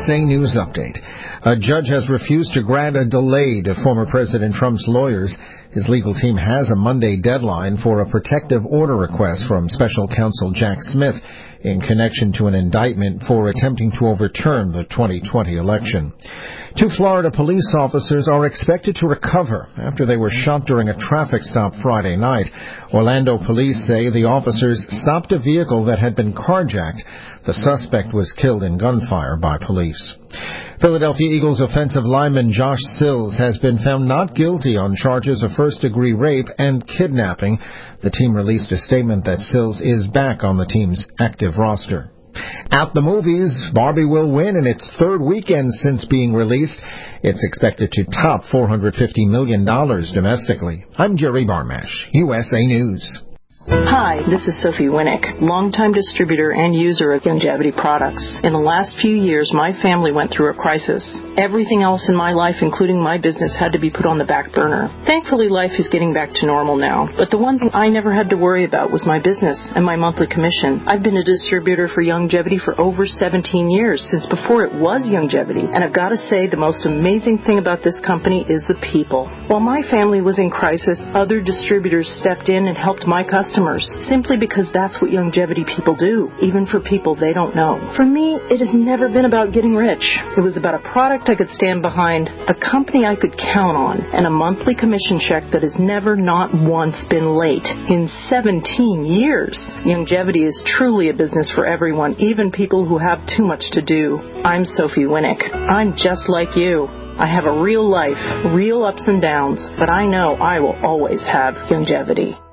USA News Update. A judge has refused to grant a delay to former President Trump's lawyers. His legal team has a Monday deadline for a protective order request from special counsel Jack Smith in connection to an indictment for attempting to overturn the 2020 election. 2 Florida police officers are expected to recover after they were shot during a traffic stop Friday night. Orlando police say the officers stopped a vehicle that had been carjacked. The suspect was killed in gunfire by police. Philadelphia Eagles offensive lineman Josh Sills has been found not guilty on charges of first-degree rape and kidnapping. The team released a statement that Sills is back on the team's active roster. At the movies, Barbie will win in its 3rd weekend since being released. It's expected to top $450 million domestically. I'm Jerry Barmash, USA News. Hi, this is Sophie Winnick, longtime distributor and user of Youngevity products. In the last few years, my family went through a crisis. Everything else in my life, including my business, had to be put on the back burner. Thankfully, life is getting back to normal now, but the one thing I never had to worry about was my business and my monthly commission. I've been a distributor for Youngevity for over 17 years, since before it was Youngevity, and I've got to say the most amazing thing about this company is the people. While my family was in crisis, other distributors stepped in and helped my customers, simply because that's what Youngevity people do, even for people they don't know. For me, it has never been about getting rich. It was about a product I could stand behind, a company I could count on, and a monthly commission check that has never not once been late. In 17 years, Youngevity is truly a business for everyone, even people who have too much to do. I'm Sophie Winnick. I'm just like you. I have a real life, real ups and downs, but I know I will always have Youngevity.